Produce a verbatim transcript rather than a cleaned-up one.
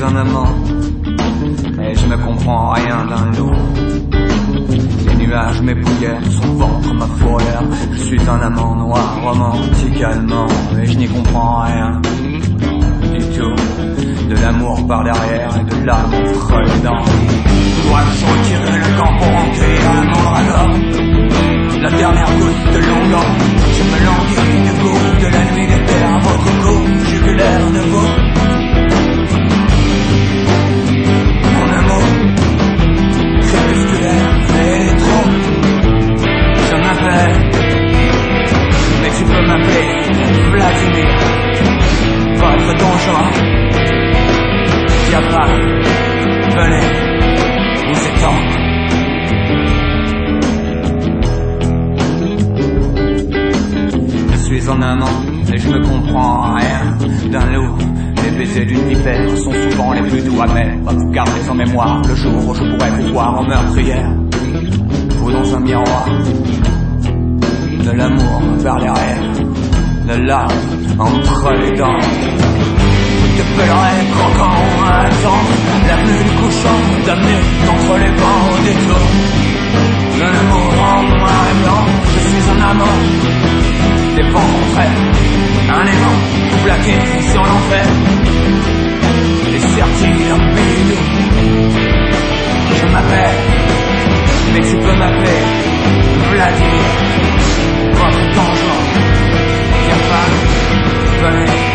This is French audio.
suis un amant, et je ne comprends rien d'un loup. Les nuages, mes pouillères, son ventre, ma fourrure. Je suis un amant noir, romantique, allemand, et je n'y comprends rien du tout. De l'amour par derrière et de l'âme entre les dents. Dois-je retirer le camp pour rentrer à l'amour alors? La dernière goutte de longueur, je me languis du goût de la nuit d'été à votre goût jugulaire de vous. Mon amour crépusculaire et trop. Je m'appelle, mais tu peux m'appeler Vladimir. Votre donjon, Diaphragme, venez, vous étendre. Je suis un amant, et je ne comprends rien d'un loup. Les baisers d'une vipère sont souvent les plus doux amers. Vous gardez en mémoire le jour où je pourrais vous voir en meurtrière. Vous dans un miroir, de l'amour vers derrière, de larmes entre les dents. Je te pèlerai croquant à attendre l'avenue du couchant, d'amener entre les bancs au détour. De l'amour en noir et blanc, je suis un amant. Des vents contraires, un aimant, plaqué sur l'enfer. Les sertis d'un bidou. Je m'appelle, mais tu peux m'appeler Vladimir. Votre donjon, Diaphragme, venez.